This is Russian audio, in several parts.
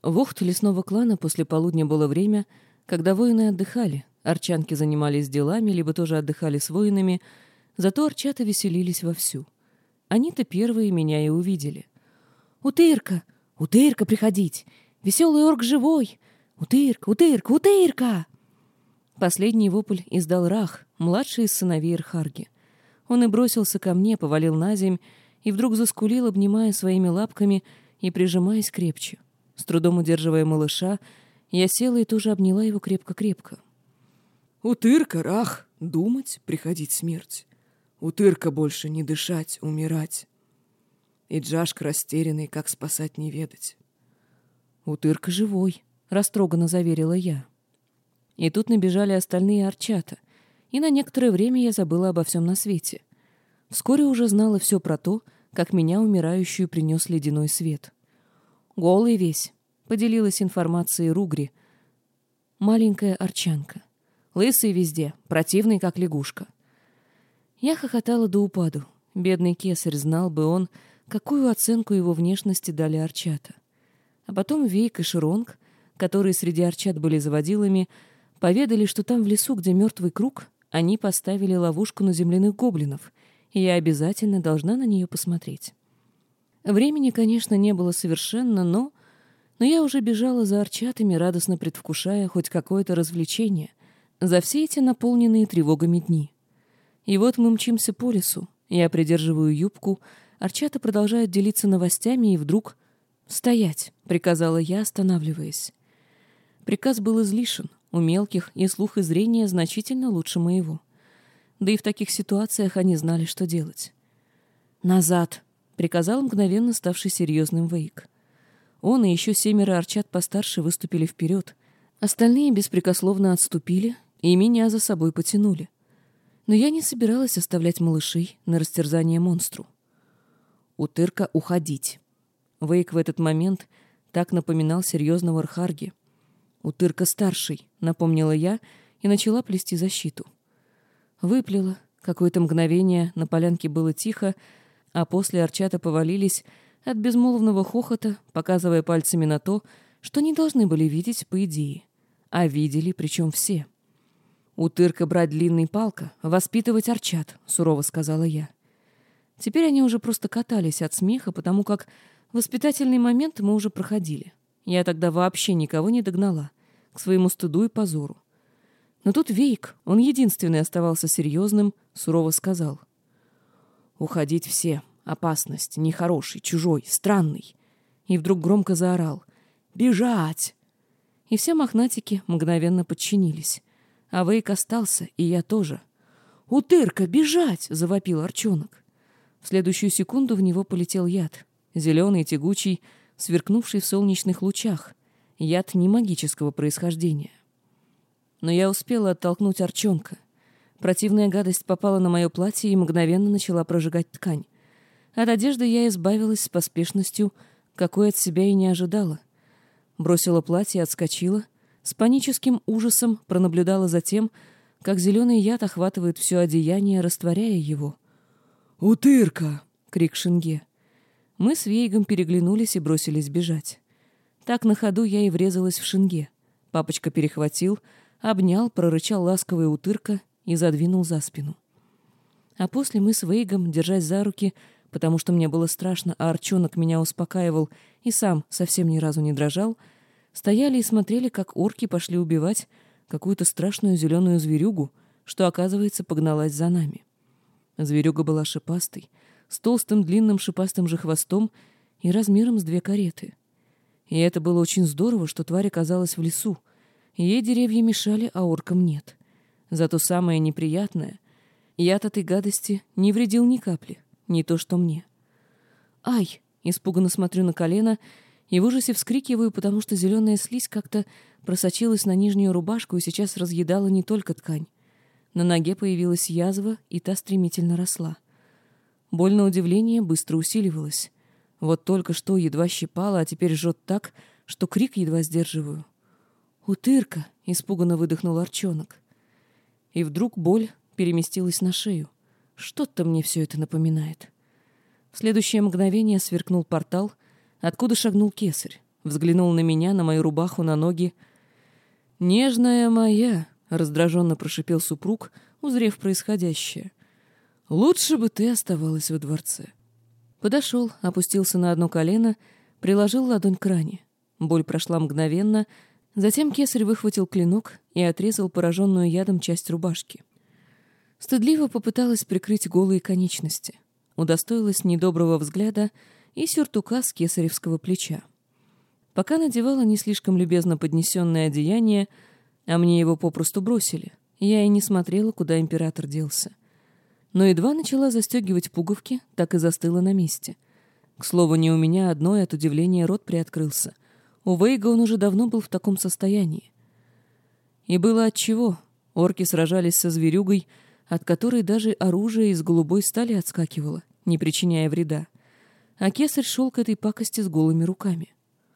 Вождь лесного клана после полудня было время, когда воины отдыхали, арчанки занимались делами, либо тоже отдыхали с воинами, зато арчата веселились вовсю. Они-то первые меня и увидели. «Утырка! Утырка, приходить! Веселый орк живой! Утырка! Утырка! Утырка!» Последний вопль издал Рах, младший из сыновей Ирхарги. Он и бросился ко мне, повалил на земь и вдруг заскулил, обнимая своими лапками и прижимаясь крепче. С трудом удерживая малыша, я села и тоже обняла его крепко-крепко. «Утырка, Рах, думать, приходить смерть. Утырка больше не дышать, умирать. И Джашка растерянный, как спасать не ведать». «Утырка живой», — растроганно заверила я. И тут набежали остальные арчата, и на некоторое время я забыла обо всем на свете. Вскоре уже знала все про то, как меня умирающую принес ледяной свет. «Голый весь», — поделилась информацией Ругри, маленькая арчанка. «Лысый везде, противный, как лягушка». Я хохотала до упаду. Бедный кесарь, знал бы он, какую оценку его внешности дали арчата. А потом Вейк и Широнг, которые среди арчат были заводилами, поведали, что там в лесу, где мертвый круг, они поставили ловушку на земляных гоблинов, и я обязательно должна на нее посмотреть. Времени, конечно, не было совершенно, но я уже бежала за арчатами, радостно предвкушая хоть какое-то развлечение за все эти наполненные тревогами дни. И вот мы мчимся по лесу, я придерживаю юбку, арчата продолжают делиться новостями, и вдруг... «Стоять!» — приказала я, останавливаясь. Приказ был излишен, у мелких и слух и зрение значительно лучше моего. Да и в таких ситуациях они знали, что делать. «Назад!» — приказал мгновенно ставший серьезным Вейк. Он и еще 7 арчат постарше выступили вперед, остальные беспрекословно отступили и меня за собой потянули. Но я не собиралась оставлять малышей на растерзание монстру. «Утырка, уходить!» Вейк в этот момент так напоминал серьезного Ирхарги. «Утырка старший», — напомнила я и начала плести защиту. Выплела. Какое-то мгновение на полянке было тихо, а после арчата повалились от безмолвного хохота, показывая пальцами на то, что не должны были видеть по идее. А видели, причем все. «Утырка брать длинный палка, воспитывать арчат», — сурово сказала я. Теперь они уже просто катались от смеха, потому как воспитательный момент мы уже проходили. Я тогда вообще никого не догнала, к своему стыду и позору. Но тут Вейк, он единственный оставался серьезным, сурово сказал. «Уходить все. Опасность. Нехороший, чужой, странный». И вдруг громко заорал. «Бежать!» И все мохнатики мгновенно подчинились. А Вейк остался, и я тоже. «Утырка, бежать!» — завопил арчонок. В следующую секунду в него полетел яд. Зеленый, тягучий, сверкнувший в солнечных лучах. Яд не магического происхождения. Но я успела оттолкнуть арчонка. Противная гадость попала на мое платье и мгновенно начала прожигать ткань. От одежды я избавилась с поспешностью, какой от себя и не ожидала. Бросила платье и отскочила. С паническим ужасом пронаблюдала за тем, как зеленый яд охватывает все одеяние, растворяя его. «Утырка!» — крик Шинге. Мы с Вейгом переглянулись и бросились бежать. Так на ходу я и врезалась в Шинге. Папочка перехватил, обнял, прорычал ласковая утырка и задвинул за спину. А после мы с Вейгом, держась за руки, потому что мне было страшно, а арчонок меня успокаивал и сам совсем ни разу не дрожал, стояли и смотрели, как орки пошли убивать какую-то страшную зеленую зверюгу, что, оказывается, погналась за нами. Зверюга была шипастой, с толстым длинным шипастым же хвостом и размером с 2 кареты. И это было очень здорово, что тварь оказалась в лесу. Ей деревья мешали, а оркам нет. Зато самое неприятное — яд этой гадости не вредил ни капли, не то что мне. «Ай!» — испуганно смотрю на колено и в ужасе вскрикиваю, потому что зеленая слизь как-то просочилась на нижнюю рубашку и сейчас разъедала не только ткань. На ноге появилась язва, и та стремительно росла. Боль, на удивление, быстро усиливалась. Вот только что едва щипала, а теперь жжет так, что крик едва сдерживаю. «Утырка!» — испуганно выдохнул арчонок. И вдруг боль переместилась на шею. Что-то мне все это напоминает. В следующее мгновение сверкнул портал, откуда шагнул кесарь. взглянул на меня, на мою рубаху, на ноги. «Нежная моя», — раздраженно прошипел супруг, узрев происходящее. «Лучше бы ты оставалась во дворце». Подошел, опустился на одно колено, приложил ладонь к ране. Боль прошла мгновенно, затем кесарь выхватил клинок и отрезал пораженную ядом часть рубашки. Стыдливо попыталась прикрыть голые конечности. Удостоилась недоброго взгляда и сюртука с кесаревского плеча. Пока надевала не слишком любезно поднесенное одеяние, а мне его попросту бросили, я и не смотрела, куда император делся. Но едва начала застегивать пуговки, так и застыла на месте. К слову, не у меня одной от удивления рот приоткрылся. У Вейга он уже давно был в таком состоянии. И было отчего. Орки сражались со зверюгой, от которой даже оружие из голубой стали отскакивало, не причиняя вреда. А кесарь шел к этой пакости с голыми руками.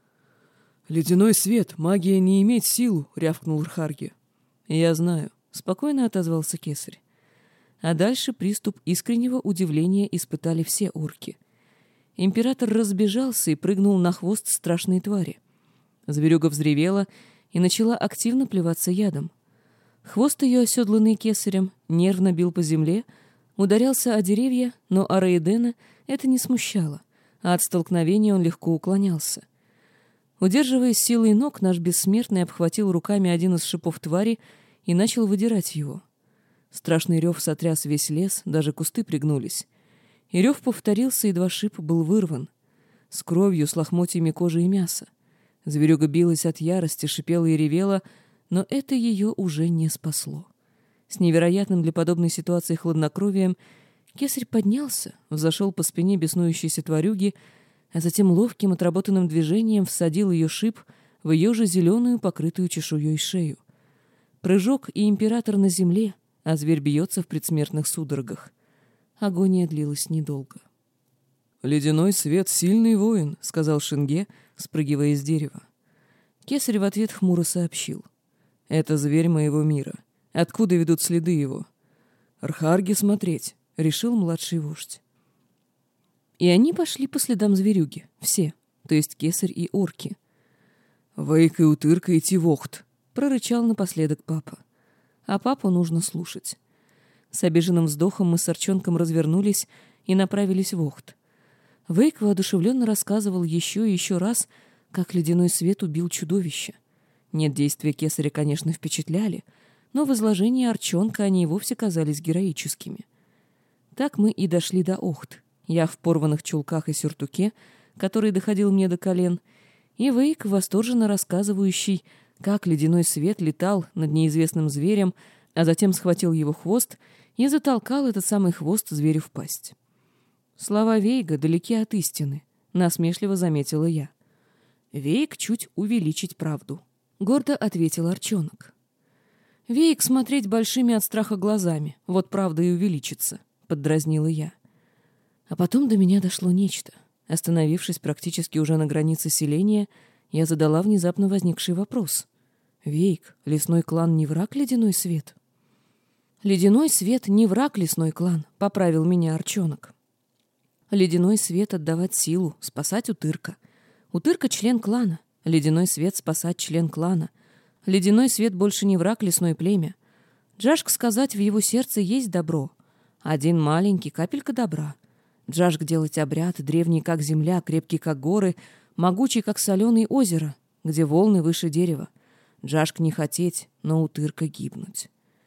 «Ледяной свет, магия не имеет силу», — рявкнул Рхарги. «Я знаю», — спокойно отозвался кесарь. А дальше приступ искреннего удивления испытали все орки. Император разбежался и прыгнул на хвост страшной твари. Зверюга взревела и начала активно плеваться ядом. Хвост ее, оседланный кесарем, нервно бил по земле, ударялся о деревья, но Араэдена это не смущало, а от столкновения он легко уклонялся. Удерживаясь силой ног, наш бессмертный обхватил руками один из шипов твари и начал выдирать его. Страшный рев сотряс весь лес, даже кусты пригнулись. И рев повторился, едва шип был вырван. С кровью, с лохмотьями кожи и мяса. Зверюга билась от ярости, шипела и ревела, но это ее уже не спасло. С невероятным для подобной ситуации хладнокровием кесарь поднялся, взошел по спине беснующейся тварюги, а затем ловким отработанным движением всадил ее шип в ее же зеленую, покрытую чешуей шею. Прыжок, и император на земле, а зверь бьется в предсмертных судорогах. Агония длилась недолго. «Ледяной свет — сильный воин», — сказал Шинге, спрыгивая с дерева. Кесарь в ответ хмуро сообщил. «Это зверь моего мира. Откуда ведут следы его?» «Рхарги смотреть», — решил младший вождь. И они пошли по следам зверюги, все, то есть кесарь и орки. «Вейк и Утырка идти в Охт», — прорычал напоследок папа. А папу нужно слушать. С обиженным вздохом мы с Арчонком развернулись и направились в Охт. Вейк воодушевленно рассказывал еще и еще раз, как ледяной свет убил чудовище. Нет, действия кесаря, конечно, впечатляли, но в изложении Арчонка они и вовсе казались героическими. Так мы и дошли до Охт. Я в порванных чулках и сюртуке, который доходил мне до колен, и Вейк, восторженно рассказывающий, как ледяной свет летал над неизвестным зверем, а затем схватил его хвост и затолкал этот самый хвост зверю в пасть. Слова Вейга далеки от истины, насмешливо заметила я. Вейг чуть увеличить правду. Гордо ответил Арчонок. Вейг смотреть большими от страха глазами, вот правда и увеличится, поддразнила я. А потом до меня дошло нечто. Остановившись практически уже на границе селения, я задала внезапно возникший вопрос. «Вейк, лесной клан не враг ледяной свет?» «Ледяной свет не враг лесной клан», — поправил меня Арчонок. «Ледяной свет отдавать силу, спасать Утырка. Утырка — член клана. Ледяной свет спасать член клана. Ледяной свет больше не враг лесной племя. Джашк сказать, в его сердце есть добро. Один маленький, капелька добра. Джашк делать обряд, древний как земля, крепкий как горы, могучий как соленое озеро, где волны выше дерева. Джашк не хотеть, но Утырка гибнуть».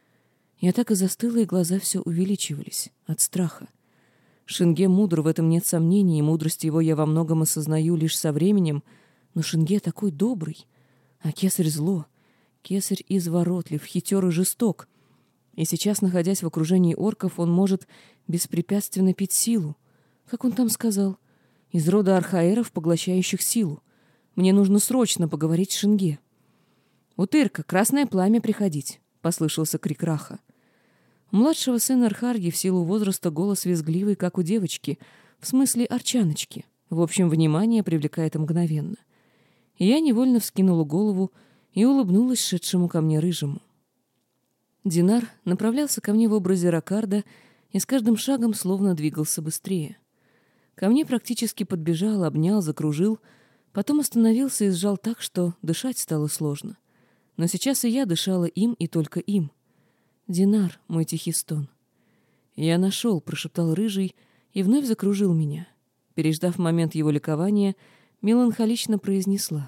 Я так и застыла, и глаза все увеличивались от страха. Шинге мудр, в этом нет сомнений, и мудрость его я во многом осознаю лишь со временем, но Шинге такой добрый, а кесарь зло. Кесарь изворотлив, хитер и жесток. И сейчас, находясь в окружении орков, он может беспрепятственно пить силу. Как он там сказал? Из рода архаэров, поглощающих силу. Мне нужно срочно поговорить с Шинге. «Утырка, красное пламя приходить!» — послышался крик Раха. У младшего сына Рхарги в силу возраста голос визгливый, как у девочки, в смысле арчаночки. В общем, внимание привлекает мгновенно. И я невольно вскинула голову и улыбнулась шедшему ко мне рыжему. Динар направлялся ко мне в образе Ракарда и с каждым шагом словно двигался быстрее. Ко мне практически подбежал, обнял, закружил, Потом остановился и сжал так, что дышать стало сложно. Но сейчас и я дышала им и только им. «Динар», — мой тихий стон. «Я нашел», — прошептал рыжий и вновь закружил меня. Переждав момент его ликования, меланхолично произнесла: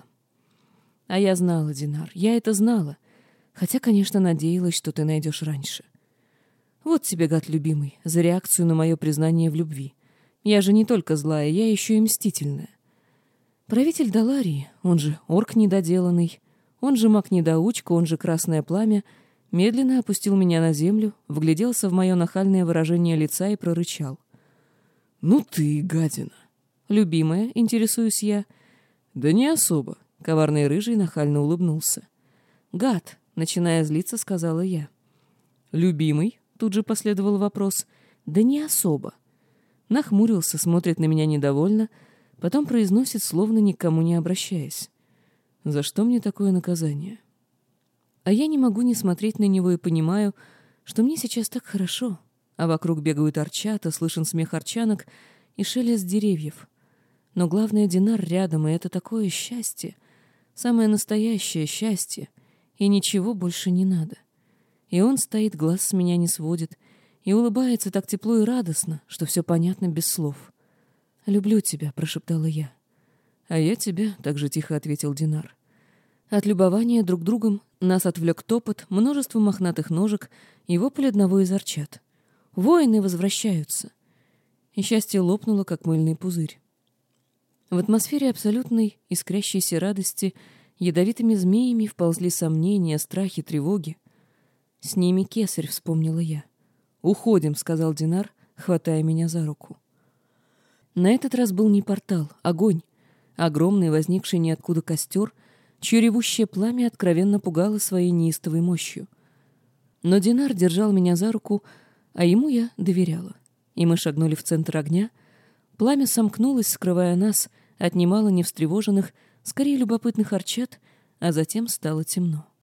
«А я знала, Динар, я это знала, хотя, конечно, надеялась, что ты найдешь раньше. Вот тебе, гад любимый, за реакцию на мое признание в любви. Я же не только злая, я еще и мстительная. Правитель Даларии, он же орк недоделанный, он же маг-недоучка, он же красное пламя, медленно опустил меня на землю, вгляделся в мое нахальное выражение лица и прорычал: «Ну ты, гадина!» «Любимая, интересуюсь я». «Да не особо», — коварный рыжий нахально улыбнулся. «Гад», — начиная злиться, сказала я. «Любимый?» — тут же последовал вопрос. «Да не особо». Нахмурился, смотрит на меня недовольно, потом произносит, словно никому не обращаясь: «За что мне такое наказание?» А я не могу не смотреть на него и понимаю, что мне сейчас так хорошо, а вокруг бегают арчата, слышен смех арчанок и шелест деревьев. Но главное, Динар рядом, и это такое счастье, самое настоящее счастье, и ничего больше не надо. И он стоит, глаз с меня не сводит, и улыбается так тепло и радостно, что все понятно без слов. «Люблю тебя», — прошептала я. «А я тебя», — так же тихо ответил Динар. От любования друг другом нас отвлек топот, множество мохнатых ножек и вопль одного из арчат. «Воины возвращаются!» И счастье лопнуло, как мыльный пузырь. В атмосфере абсолютной искрящейся радости ядовитыми змеями вползли сомнения, страхи, тревоги. «С ними кесарь», — вспомнила я. «Уходим», — сказал Динар, хватая меня за руку. На этот раз был не портал, огонь. Огромный, возникший ниоткуда костер, чье ревущее пламя откровенно пугало своей неистовой мощью. Но Динар держал меня за руку, а ему я доверяла. И мы шагнули в центр огня. Пламя сомкнулось, скрывая нас от немало невстревоженных, скорее любопытных арчат, а затем стало темно.